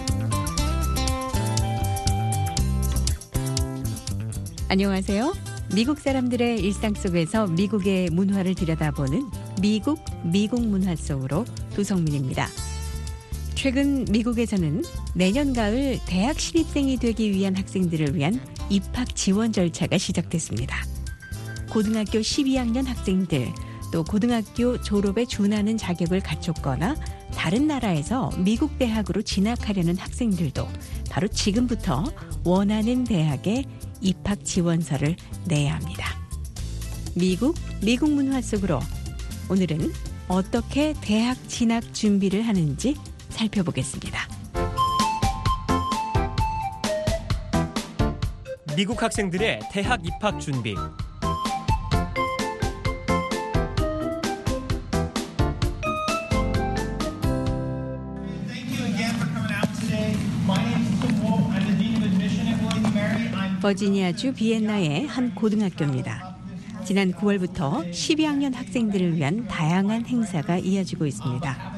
안녕하세요. 미국 사람들의 일상 속에서 미국의 문화를 들여다보는 미국, 미국 문화 속으로 도성민입니다. 최근 미국에서는 내년 가을 대학 신입생이 되기 위한 학생들을 위한 입학 지원 절차가 시작됐습니다. 고등학교 십이 학년 학생들, 또 고등학교 졸업에 준하는 자격을 갖췄거나 다른 나라에서 미국 대학으로 진학하려는 학생들도 바로 지금부터 원하는 대학에 입학 지원서를 내야 합니다. 미국, 미국 문화 속으로 오늘은 어떻게 대학 진학 준비를 하는지 살펴보겠습니다. 미국 학생들의 대학 입학 준비. 버지니아주 비엔나의 한 고등학교입니다. 지난 구월부터 십이 학년 학생들을 위한 다양한 행사가 이어지고 있습니다.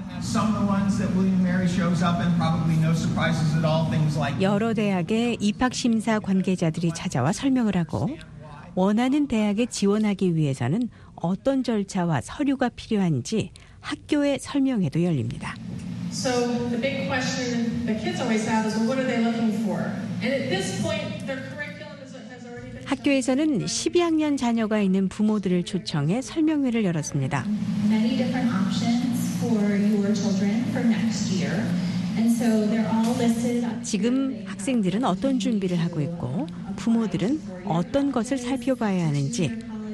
여러 대학의 입학심사 관계자들이 찾아와 설명을 하고 원하는 대학에 지원하기 위해서는 어떤 절차와 서류가 필요한지 학교의 설명회도 열립니다. So the big question the kids always have is, well, what are they looking for? And at this point, their curriculum is, has already been... 학교에서는 십이 학년 자녀가 있는 부모들을 초청해 설명회를 열었습니다. Many different options for your children for next year. And so they're all listed. 지금 학생들은 어떤 준비를 하고 있고 부모들은 어떤 것을 살펴봐야 하는지,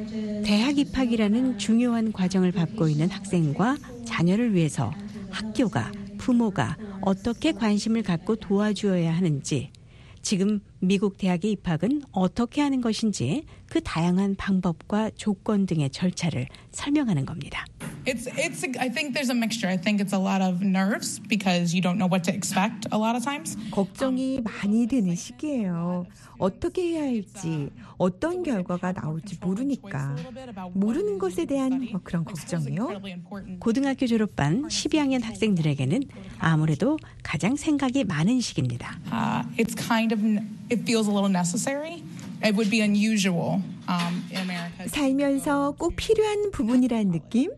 대학 입학이라는 중요한 과정을 밟고 있는 학생과 자녀를 위해서 학교가, 부모가 어떻게 관심을 갖고 도와주어야 하는지, 지금 미국 대학의 입학은 어떻게 하는 것인지 그 다양한 방법과 조건 등의 절차를 설명하는 겁니다. It's it's I think there's a mixture. I think it's a lot of nerves because you don't know what to expect a lot of times. 걱정이 많이 되는 시기예요. 어떻게 해야 할지, 어떤 결과가 나올지 모르니까. 모르는 것에 대한 뭐 그런 걱정이요. 고등학교 졸업반 십이 학년 학생들에게는 아무래도 가장 생각이 많은 시기입니다. Uh, it's kind of it feels a little necessary. It would be unusual um, in America. 살면서 꼭 필요한 부분이라는 느낌?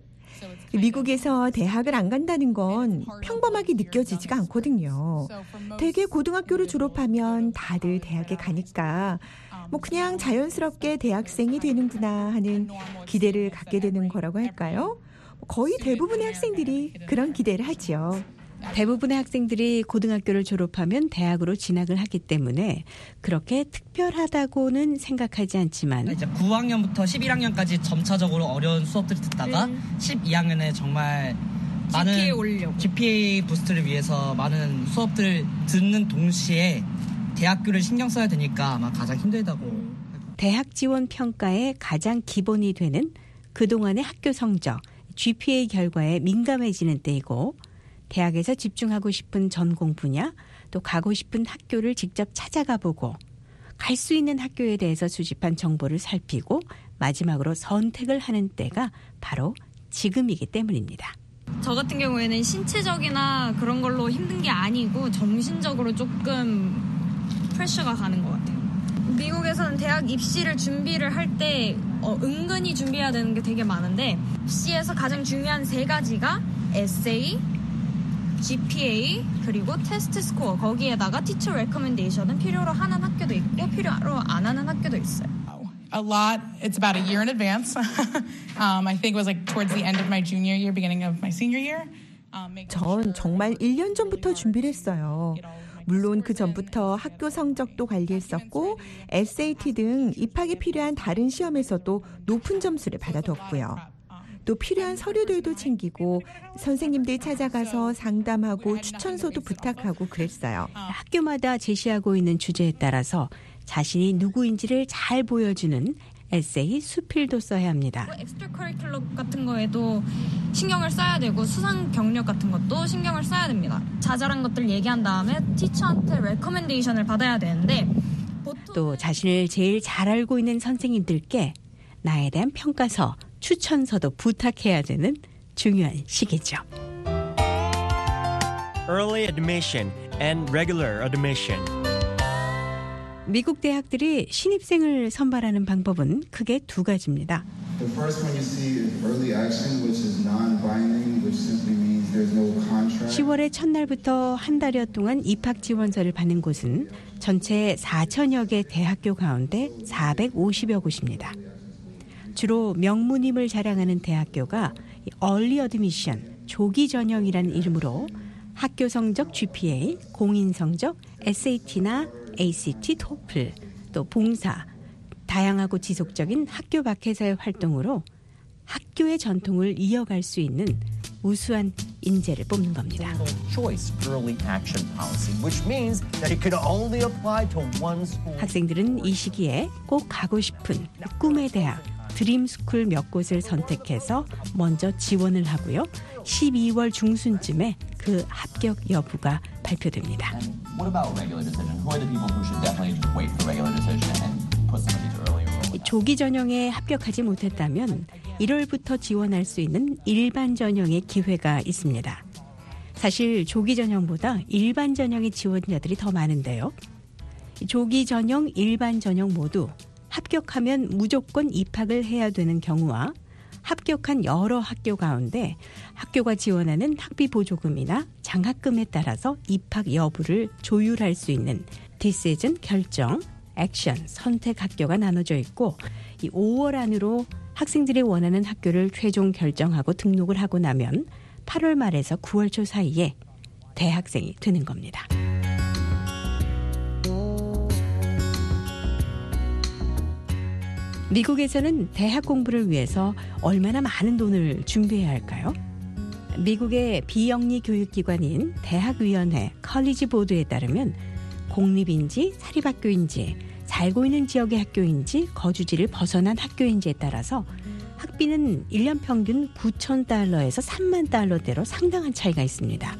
미국에서 대학을 안 간다는 건 평범하게 느껴지지가 않거든요. 대개 고등학교를 졸업하면 다들 대학에 가니까 뭐 그냥 자연스럽게 대학생이 되는구나 하는 기대를 갖게 되는 거라고 할까요? 거의 대부분의 학생들이 그런 기대를 하죠. 대부분의 학생들이 고등학교를 졸업하면 대학으로 진학을 하기 때문에 그렇게 특별하다고는 생각하지 않지만, 이제 구 학년부터 십일 학년까지 점차적으로 어려운 수업들을 듣다가 음. 십이 학년에 정말 많은 지피에이 올리려고. 지피에이 부스트를 위해서 많은 수업들을 듣는 동시에 대학교를 신경 써야 되니까 아마 가장 힘들다고. 대학 지원 평가의 가장 기본이 되는 그동안의 학교 성적, 지피에이 결과에 민감해지는 때이고, 대학에서 집중하고 싶은 전공 분야, 또 가고 싶은 학교를 직접 찾아가 보고 갈 수 있는 학교에 대해서 수집한 정보를 살피고 마지막으로 선택을 하는 때가 바로 지금이기 때문입니다. 저 같은 경우에는 신체적이나 그런 걸로 힘든 게 아니고 정신적으로 조금 프레셔가 가는 것 같아요. 미국에서는 대학 입시를 준비를 할 때 어, 은근히 준비해야 되는 게 되게 많은데, 입시에서 가장 중요한 세 가지가 에세이, 지피에이, 그리고 테스트 스코어, 거기에다가 티처 레커멘데이션은 필요로 하는 학교도 있고 필요로 안 하는 학교도 있어요. A lot. It's about a year in advance. um, I think it was like towards the end of my junior year, beginning of my senior year. Um, 전 정말 일 년 전부터 준비를 했어요. 물론 그 전부터 학교 성적도 관리했었고 에스에이티 등 입학에 필요한 다른 시험에서도 높은 점수를 받아뒀고요. 또 필요한 서류들도 챙기고 선생님들 찾아가서 상담하고 추천서도 부탁하고 그랬어요. 학교마다 제시하고 있는 주제에 따라서 자신이 누구인지를 잘 보여주는 에세이, 수필도 써야 합니다. 엑스트라 커리큘럼 같은 거에도 신경을 써야 되고 수상 경력 같은 것도 신경을 써야 됩니다. 자잘한 것들 얘기한 다음에 티처한테 레커멘데이션을 받아야 되는데, 또 자신을 제일 잘 알고 있는 선생님들께 나에 대한 평가서, 추천서도 부탁해야 되는 중요한 시기죠. Early admission and regular admission. 미국 대학들이 신입생을 선발하는 방법은 크게 두 가지입니다. The first one you see is early action, which is non-binding, which simply means there's no contract. 시월의 첫날부터 한 달여 동안 입학 지원서를 받는 곳은 전체 사천여 개 대학교 가운데 사백오십여 곳입니다. 주로 명문임을 자랑하는 대학교가 Early Admission, 조기 전형이라는 이름으로 학교 성적 지피에이, 공인 성적, 에스에이티나 에이씨티, 토플, 또 봉사, 다양하고 지속적인 학교 밖에서의 활동으로 학교의 전통을 이어갈 수 있는 우수한 인재를 뽑는 겁니다. 학생들은 이 시기에 꼭 가고 싶은 꿈의 대학, 드림스쿨 몇 곳을 선택해서 먼저 지원을 하고요. 십이월 중순쯤에 그 합격 여부가 발표됩니다. 조기 전형에 합격하지 못했다면 일월부터 지원할 수 있는 일반 전형의 기회가 있습니다. 사실 조기 전형보다 일반 전형의 지원자들이 더 많은데요. 조기 전형, 일반 전형 모두 합격하면 무조건 입학을 해야 되는 경우와 합격한 여러 학교 가운데 학교가 지원하는 학비 보조금이나 장학금에 따라서 입학 여부를 조율할 수 있는 디시전 결정, 액션, 선택 학교가 나눠져 있고 이 오월 안으로 학생들이 원하는 학교를 최종 결정하고 등록을 하고 나면 팔월 말에서 구월 초 사이에 대학생이 되는 겁니다. 미국에서는 대학 공부를 위해서 얼마나 많은 돈을 준비해야 할까요? 미국의 비영리 교육기관인 대학위원회 컬리지 보드에 따르면 공립인지 사립학교인지 살고 있는 지역의 학교인지 거주지를 벗어난 학교인지에 따라서 학비는 일 년 평균 구천 달러에서 삼만 달러대로 상당한 차이가 있습니다.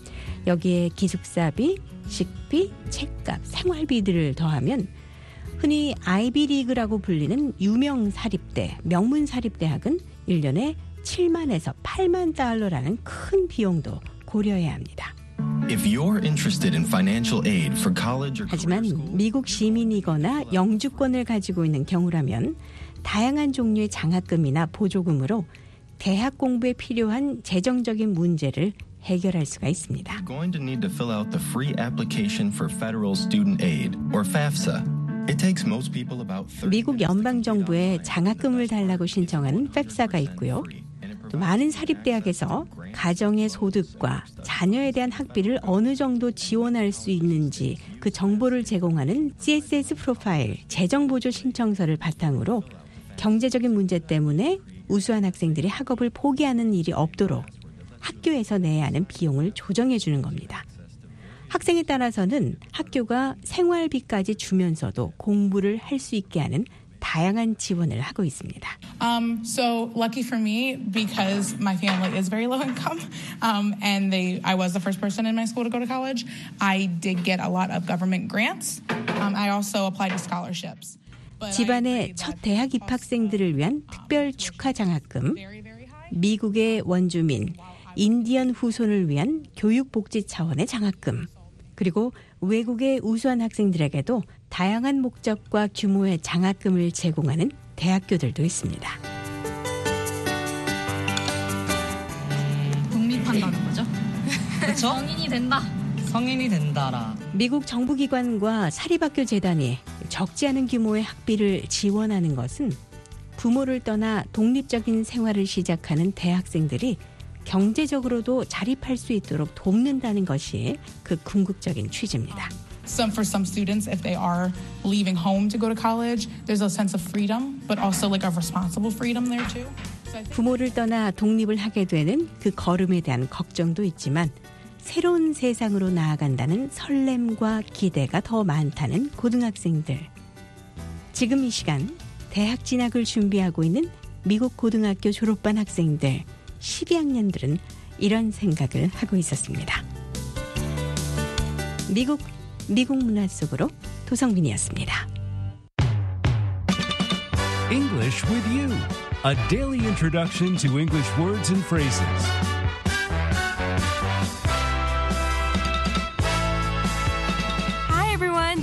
여기에 기숙사비, 식비, 책값, 생활비들을 더하면 흔히 아이비리그라고 불리는 유명 사립대, 명문 사립대학은 일 년에 칠만에서 팔만 달러라는 큰 비용도 고려해야 합니다. If you're interested in financial aid for college or 하지만 미국 시민이거나 영주권을 가지고 있는 경우라면 다양한 종류의 장학금이나 보조금으로 대학 공부에 필요한 재정적인 문제를 해결할 수가 있습니다. you're going to need to fill out the free application for federal student aid or FAFSA. It takes most people about 미국 연방정부에 장학금을 달라고 신청하는 팹사가 있고요. 또 많은 사립대학에서 가정의 소득과 자녀에 대한 학비를 어느 정도 지원할 수 있는지 그 정보를 제공하는 씨에스에스 프로파일, 재정보조 신청서를 바탕으로 경제적인 문제 때문에 우수한 학생들이 학업을 포기하는 일이 없도록 학교에서 내야 하는 비용을 조정해 주는 겁니다. 학생에 따라서는 학교가 생활비까지 주면서도 공부를 할 수 있게 하는 다양한 지원을 하고 있습니다. Um, so lucky for me, because my family is very low income, um, and they, I was the first person in my school to go to college. I did get a lot of government grants. Um, I also applied to scholarships. 집안의 첫 대학 입학생들을 위한 특별 축하 장학금, 미국의 원주민, 인디언 후손을 위한 교육복지 차원의 장학금, 그리고 외국의 우수한 학생들에게도 다양한 목적과 규모의 장학금을 제공하는 대학교들도 있습니다. 독립한다는 거죠? 그렇죠? 성인이 된다. 성인이 된다라. 미국 정부기관과 사립학교 재단이 적지 않은 규모의 학비를 지원하는 것은 부모를 떠나 독립적인 생활을 시작하는 대학생들이 경제적으로도 자립할 수 있도록 돕는다는 것이 그 궁극적인 취지입니다. Some for some students, if they are leaving home to go to college, there's a sense of freedom, but also like a responsible freedom there too. 부모를 떠나 독립을 하게 되는 그 걸음에 대한 걱정도 있지만 새로운 세상으로 나아간다는 설렘과 기대가 더 많다는 고등학생들. 지금 이 시간 대학 진학을 준비하고 있는 미국 고등학교 졸업반 학생들 십이 학년들은 이런 생각을 하고 있었습니다. 미국 미국 문화 속으로 도성민이었습니다. English with you. A daily introduction to English words and phrases.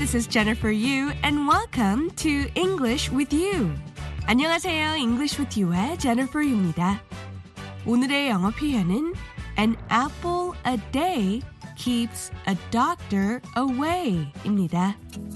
this is Jennifer Yu and welcome to English with You. 안녕하세요. English with You의 Jennifer Yu입니다. 오늘의 영어 표현은 An apple a day keeps a doctor away 입니다.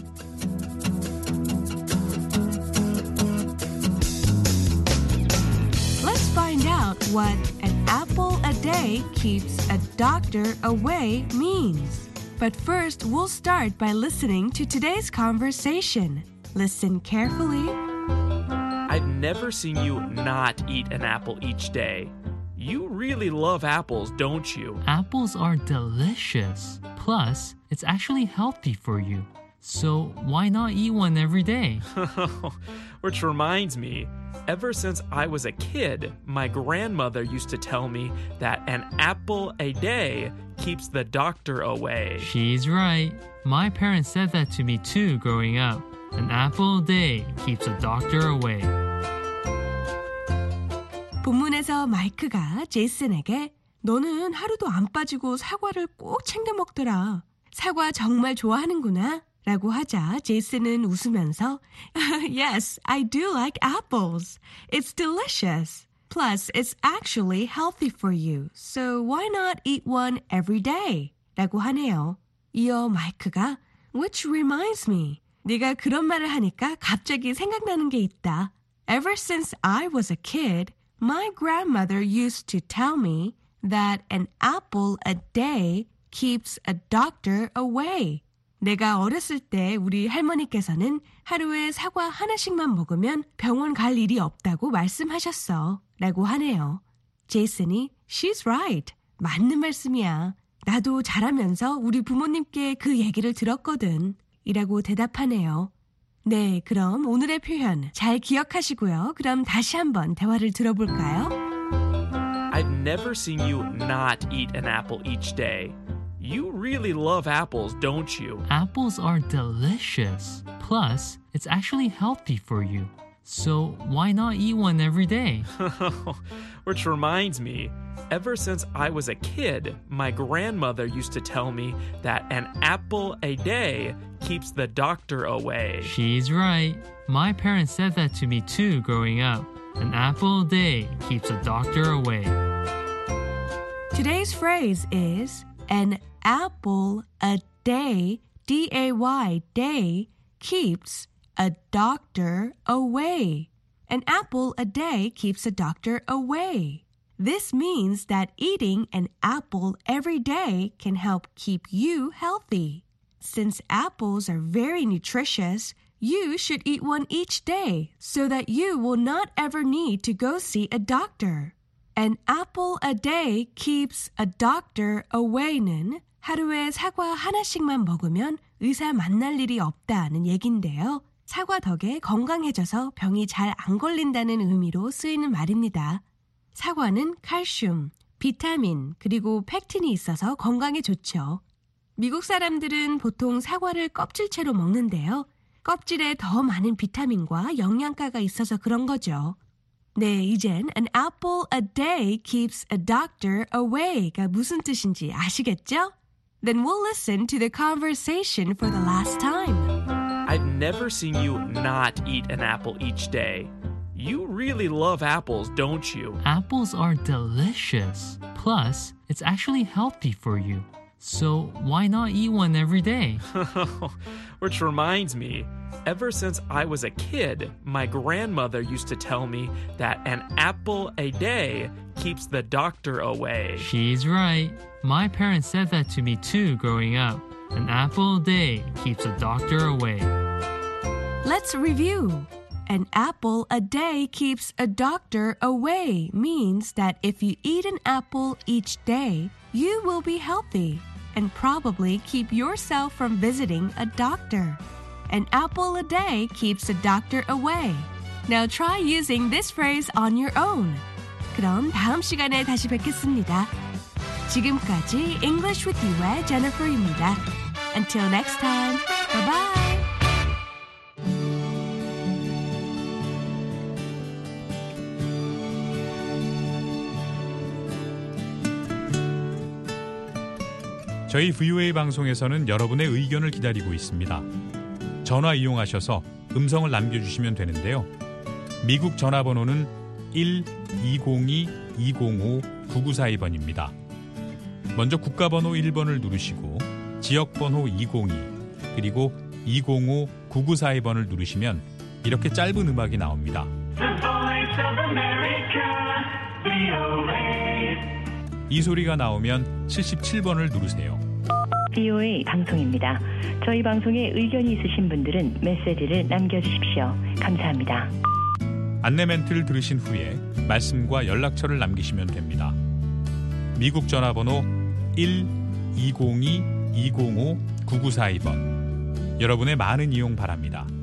Let's find out what an apple a day keeps a doctor away means. But first, we'll start by listening to today's conversation. Listen carefully. I've never seen you not eat an apple each day. You really love apples, don't you? Apples are delicious. Plus, it's actually healthy for you. So why not eat one every day? Which reminds me, ever since I was a kid, my grandmother used to tell me that an apple a day keeps the doctor away. She's right. My parents said that to me too growing up. An apple a day keeps a doctor away. 본문에서 마이크가 제이슨에게 너는 하루도 안 빠지고 사과를 꼭 챙겨 먹더라. 사과 정말 좋아하는구나. 라고 하자 제이슨은 웃으면서 Yes, I do like apples. It's delicious. Plus, it's actually healthy for you. So why not eat one every day? 라고 하네요. 이어 마이크가 Which reminds me. 네가 그런 말을 하니까 갑자기 생각나는 게 있다. Ever since I was a kid, my grandmother used to tell me that an apple a day keeps a doctor away. 내가 어렸을 때 우리 할머니께서는 하루에 사과 하나씩만 먹으면 병원 갈 일이 없다고 말씀하셨어. 라고 하네요. 제이슨이 She's right. 맞는 말씀이야. 나도 자라면서 우리 부모님께 그 얘기를 들었거든. 이라고 대답하네요. 네, 그럼 오늘의 표현 잘 기억하시고요. 그럼 다시 한번 대화를 들어볼까요? I've never seen you not eat an apple each day. You really love apples, don't you? Apples are delicious. Plus, it's actually healthy for you. So why not eat one every day? Which reminds me, ever since I was a kid, my grandmother used to tell me that an apple a day keeps the doctor away. She's right. My parents said that to me too growing up. An apple a day keeps a doctor away. Today's phrase is An apple a day, D A Y, day, keeps a doctor away. An apple a day keeps a doctor away. This means that eating an apple every day can help keep you healthy. Since apples are very nutritious, you should eat one each day so that you will not ever need to go see a doctor. An apple a day keeps a doctor away는 하루에 사과 하나씩만 먹으면 의사 만날 일이 없다는 얘긴데요. 사과 덕에 건강해져서 병이 잘 안 걸린다는 의미로 쓰이는 말입니다. 사과는 칼슘, 비타민, 그리고 팩틴이 있어서 건강에 좋죠. 미국 사람들은 보통 사과를 껍질채로 먹는데요. 껍질에 더 많은 비타민과 영양가가 있어서 그런 거죠. 네, 이젠 an apple a day keeps a doctor away가 무슨 뜻인지 아시겠죠? Then we'll listen to the conversation for the last time. I've never seen you not eat an apple each day. You really love apples, don't you? Apples are delicious. Plus, it's actually healthy for you. So why not eat one every day? Which reminds me, ever since I was a kid, my grandmother used to tell me that an apple a day keeps the doctor away. She's right. My parents said that to me too growing up. An apple a day keeps a doctor away. Let's review. An apple a day keeps a doctor away means that if you eat an apple each day, you will be healthy and probably keep yourself from visiting a doctor. An apple a day keeps a doctor away. Now try using this phrase on your own. 그럼 다음 시간에 다시 뵙겠습니다. 지금까지 English with You의 Jennifer입니다. Until next time, bye-bye. 저희 브이오에이 방송에서는 여러분의 의견을 기다리고 있습니다. 전화 이용하셔서 음성을 남겨주시면 되는데요. 미국 전화번호는 일 이공이 이공오 구구사이 번입니다. 먼저 국가번호 일 번을 누르시고 지역번호 이공이 그리고 이공오 구구사이 번을 누르시면 이렇게 짧은 음악이 나옵니다. 이 소리가 나오면 칠십칠 번을 누르세요. 브이오에이 방송입니다. 저희 방송에 의견이 있으신 분들은 메시지를 남겨주십시오. 감사합니다. 안내 멘트를 들으신 후에 말씀과 연락처를 남기시면 됩니다. 미국 전화번호 일 이공이 이공오 구구사이 번. 여러분의 많은 이용 바랍니다.